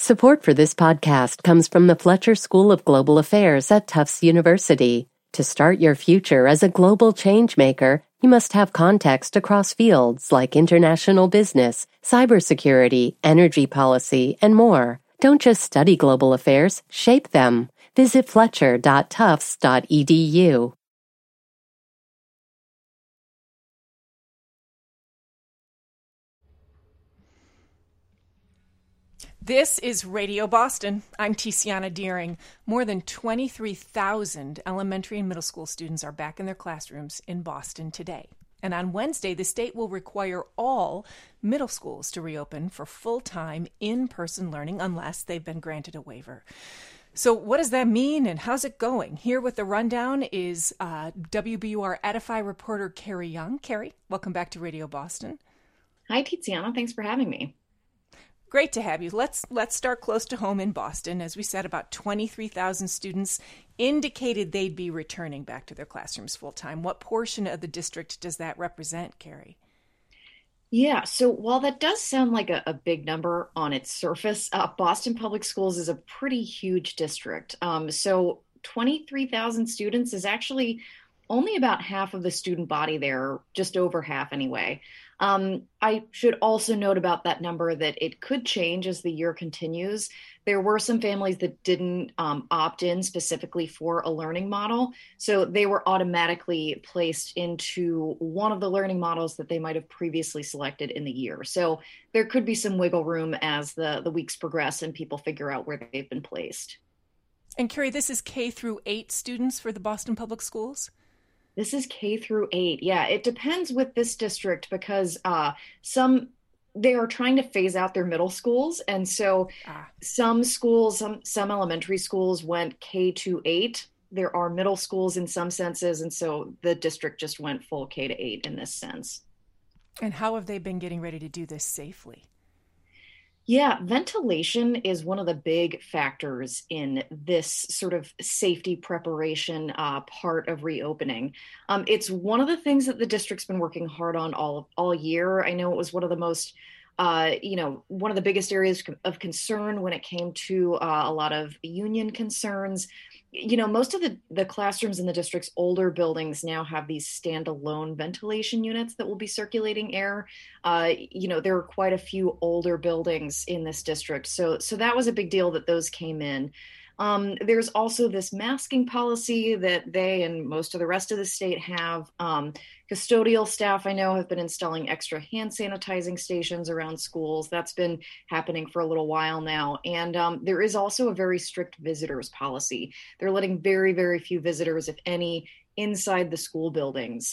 Support for this podcast comes from the Fletcher School of Global Affairs at Tufts University. To start your future as a global changemaker, you must have context across fields like international business, cybersecurity, energy policy, and more. Don't just study global affairs, shape them. Visit fletcher.tufts.edu. This is Radio Boston. I'm Tiziana Deering. More than 23,000 elementary and middle school students are back in their classrooms in Boston today. And on Wednesday, the state will require all middle schools to reopen for full-time in-person learning unless they've been granted a waiver. So what does that mean and how's it going? Here with the rundown is WBUR Edify reporter Carrie Young. Carrie, welcome back to Radio Boston. Hi, Tiziana. Thanks for having me. Great to have you. Let's start close to home in Boston. As we said, about 23,000 students indicated they'd be returning back to their classrooms full-time. What portion of the district does that represent, Carrie? Yeah, so while that does sound like a big number on its surface, Boston Public Schools is a pretty huge district. So 23,000 students is actually only about half of the student body there, just over half anyway. I should also note about that number that it could change as the year continues. There were some families that didn't opt in specifically for a learning model, so they were automatically placed into one of the learning models that they might have previously selected in the year. So there could be some wiggle room as the weeks progress and people figure out where they've been placed. And Carrie, this is K through 8 students for the Boston Public Schools? This is K through 8. Yeah, it depends with this district because they are trying to phase out their middle schools. And so some schools, some elementary schools went K to 8. There are middle schools in some senses. And so the district just went full K to 8 in this sense. And how have they been getting ready to do this safely? Yeah, ventilation is one of the big factors in this sort of safety preparation part of reopening. It's one of the things that the district's been working hard on all year. I know it was one of the most, one of the biggest areas of concern when it came to a lot of union concerns. You know, most of the classrooms in the district's older buildings now have these standalone ventilation units that will be circulating air. There are quite a few older buildings in this district. So that was a big deal that those came in. There's also this masking policy that they and most of the rest of the state have. Custodial staff, I know, have been installing extra hand sanitizing stations around schools. That's been happening for a little while now. And there is also a very strict visitors policy. They're letting very, very few visitors, if any, inside the school buildings.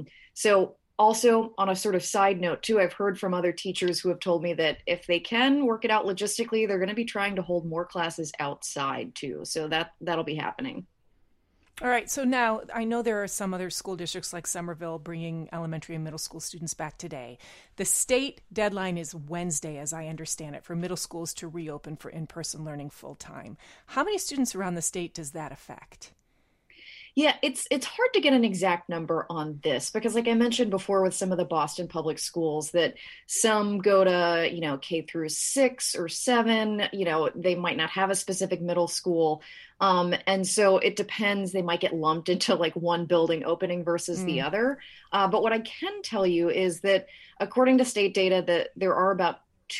So also, on a sort of side note, too, I've heard from other teachers who have told me that if they can work it out logistically, they're going to be trying to hold more classes outside, too. So that'll be happening. All right. So now I know there are some other school districts like Somerville bringing elementary and middle school students back today. The state deadline is Wednesday, as I understand it, for middle schools to reopen for in-person learning full time. How many students around the state does that affect? Yeah, it's hard to get an exact number on this because, like I mentioned before, with some of the Boston public schools, that some go to, K through 6 or 7, they might not have a specific middle school. And so it depends. They might get lumped into like one building opening versus the other. But what I can tell you is that according to state data, that there are about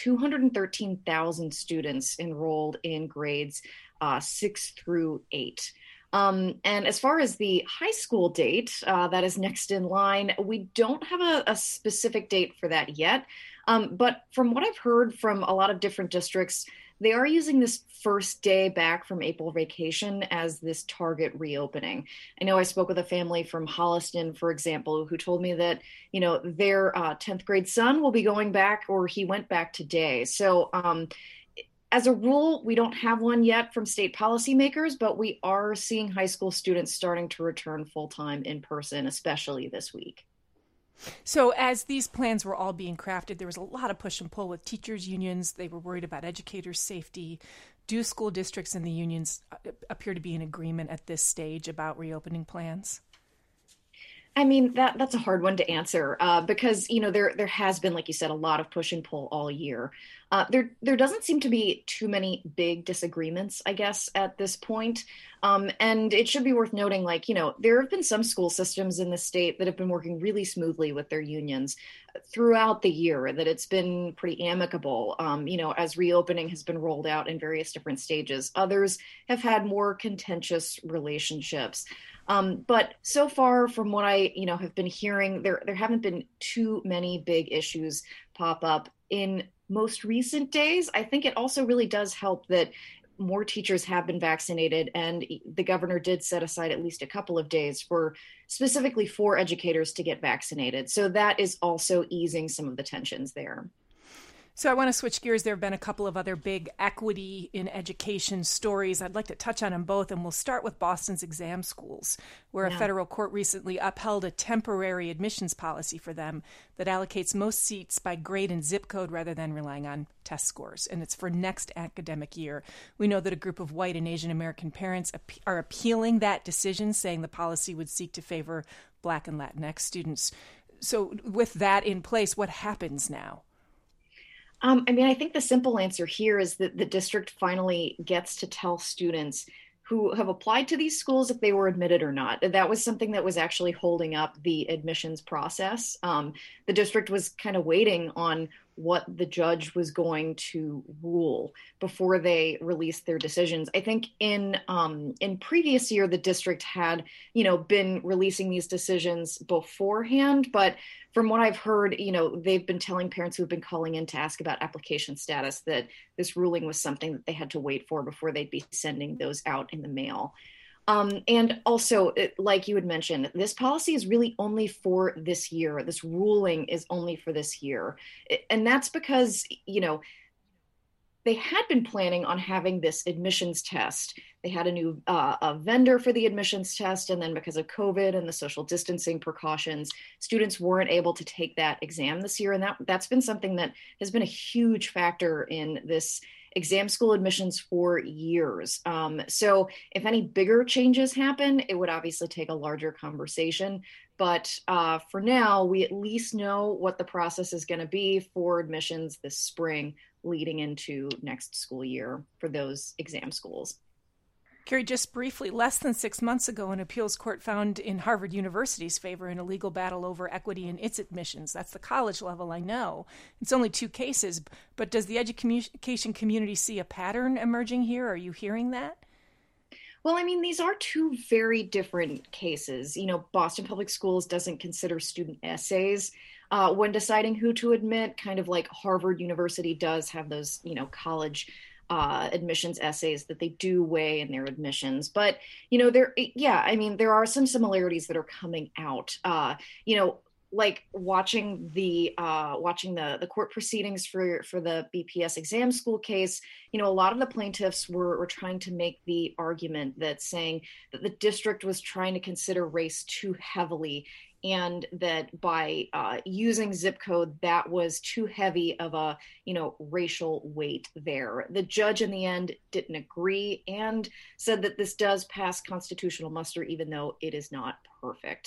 213,000 students enrolled in grades 6 through 8. And as far as the high school date that is next in line, we don't have a specific date for that yet. But from what I've heard from a lot of different districts, they are using this first day back from April vacation as this target reopening. I know I spoke with a family from Holliston, for example, who told me that, their 10th grade son will be going back, or he went back today. So, as a rule, we don't have one yet from state policymakers, but we are seeing high school students starting to return full-time in person, especially this week. So as these plans were all being crafted, there was a lot of push and pull with teachers' unions. They were worried about educators' safety. Do school districts and the unions appear to be in agreement at this stage about reopening plans? I mean, that's a hard one to answer because, there has been, like you said, a lot of push and pull all year. There doesn't seem to be too many big disagreements, I guess, at this point. And it should be worth noting, like, there have been some school systems in the state that have been working really smoothly with their unions throughout the year, that it's been pretty amicable, as reopening has been rolled out in various different stages. Others have had more contentious relationships. But so far, from what I, have been hearing, there haven't been too many big issues pop up in most recent days. I think it also really does help that more teachers have been vaccinated, and the governor did set aside at least a couple of days for specifically for educators to get vaccinated. So that is also easing some of the tensions there. So I want to switch gears. There have been a couple of other big equity in education stories. I'd like to touch on them both, and we'll start with Boston's exam schools, where a federal court recently upheld a temporary admissions policy for them that allocates most seats by grade and zip code rather than relying on test scores, and it's for next academic year. We know that a group of white and Asian American parents are appealing that decision, saying the policy would seek to favor Black and Latinx students. So with that in place, what happens now? I think the simple answer here is that the district finally gets to tell students who have applied to these schools if they were admitted or not. That was something that was actually holding up the admissions process. The district was kind of waiting on what the judge was going to rule before they released their decisions. I think in previous year, the district had, been releasing these decisions beforehand, but from what I've heard, they've been telling parents who have been calling in to ask about application status that this ruling was something that they had to wait for before they'd be sending those out in the mail. And also, like you had mentioned, this policy is really only for this year. This ruling is only for this year. And that's because, they had been planning on having this admissions test. They had a new a vendor for the admissions test. And then because of COVID and the social distancing precautions, students weren't able to take that exam this year. And that's been something that has been a huge factor in this exam school admissions for years. So if any bigger changes happen, it would obviously take a larger conversation. But for now, we at least know what the process is going to be for admissions this spring leading into next school year for those exam schools. Carrie, just briefly, less than 6 months ago, an appeals court found in Harvard University's favor in a legal battle over equity in its admissions. That's the college level, I know. It's only 2 cases, but does the education community see a pattern emerging here? Are you hearing that? Well, these are 2 very different cases. Boston Public Schools doesn't consider student essays when deciding who to admit, kind of like Harvard University does have those, college admissions essays that they do weigh in their admissions. But, there are some similarities that are coming out. Like watching the court proceedings for the BPS exam school case, a lot of the plaintiffs were trying to make the argument that saying that the district was trying to consider race too heavily, and that by using zip code, that was too heavy of a racial weight there. The judge in the end didn't agree and said that this does pass constitutional muster, even though it is not perfect.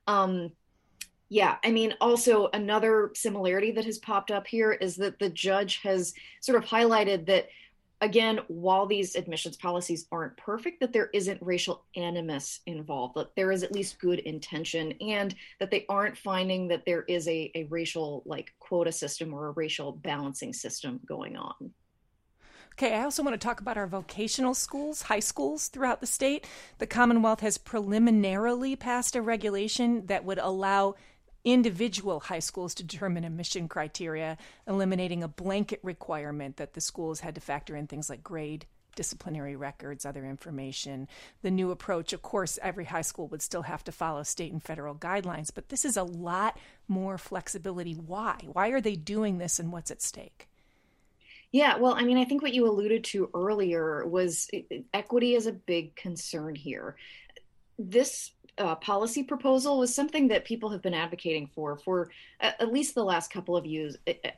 Also another similarity that has popped up here is that the judge has sort of highlighted that, again, while these admissions policies aren't perfect, that there isn't racial animus involved, that there is at least good intention, and that they aren't finding that there is a racial quota system or a racial balancing system going on. Okay, I also want to talk about our vocational schools, high schools throughout the state. The Commonwealth has preliminarily passed a regulation that would allow individual high schools to determine admission criteria, eliminating a blanket requirement that the schools had to factor in things like grade, disciplinary records, other information. The new approach, of course, every high school would still have to follow state and federal guidelines, but this is a lot more flexibility. Why? Why are they doing this, and what's at stake? Yeah, well, I think what you alluded to earlier was equity is a big concern here. This policy proposal was something that people have been advocating for at least the last couple of years.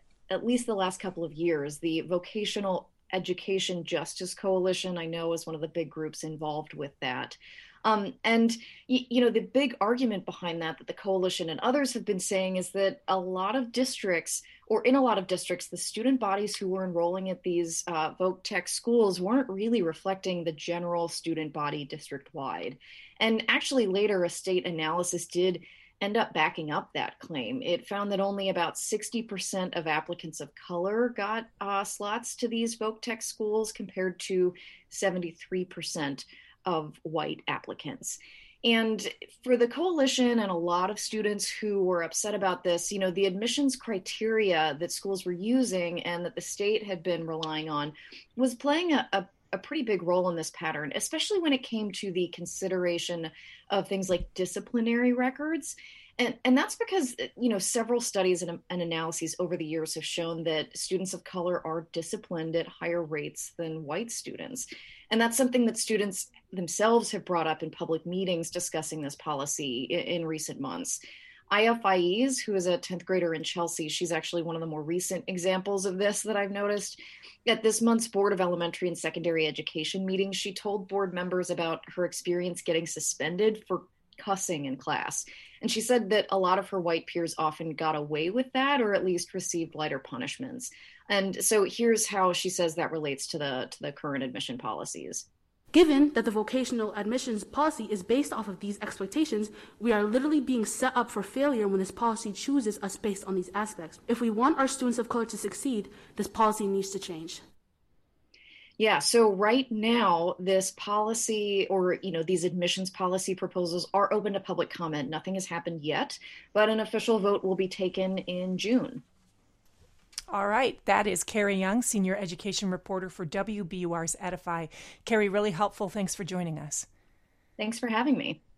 The Vocational Education Justice Coalition, I know, is one of the big groups involved with that. And the big argument behind that the coalition and others have been saying is that in a lot of districts, the student bodies who were enrolling at these voc tech schools weren't really reflecting the general student body district-wide. And actually later, a state analysis did end up backing up that claim. It found that only about 60% of applicants of color got slots to these voc tech schools compared to 73% of white applicants. And for the coalition and a lot of students who were upset about this, the admissions criteria that schools were using and that the state had been relying on was playing a pretty big role in this pattern, especially when it came to the consideration of things like disciplinary records. And that's because, several studies and analyses over the years have shown that students of color are disciplined at higher rates than white students. And that's something that students themselves have brought up in public meetings discussing this policy in recent months. Aya Faiz, who is a 10th grader in Chelsea, she's actually one of the more recent examples of this that I've noticed. At this month's Board of Elementary and Secondary Education meeting, she told board members about her experience getting suspended for cussing in class. And she said that a lot of her white peers often got away with that, or at least received lighter punishments. And so here's how she says that relates to the current admission policies. Given that the vocational admissions policy is based off of these expectations, we are literally being set up for failure when this policy chooses us based on these aspects. If we want our students of color to succeed, this policy needs to change. Yeah, so right now, this policy or, these admissions policy proposals are open to public comment. Nothing has happened yet, but an official vote will be taken in June. All right. That is Carrie Young, Senior Education Reporter for WBUR's Edify. Carrie, really helpful. Thanks for joining us. Thanks for having me.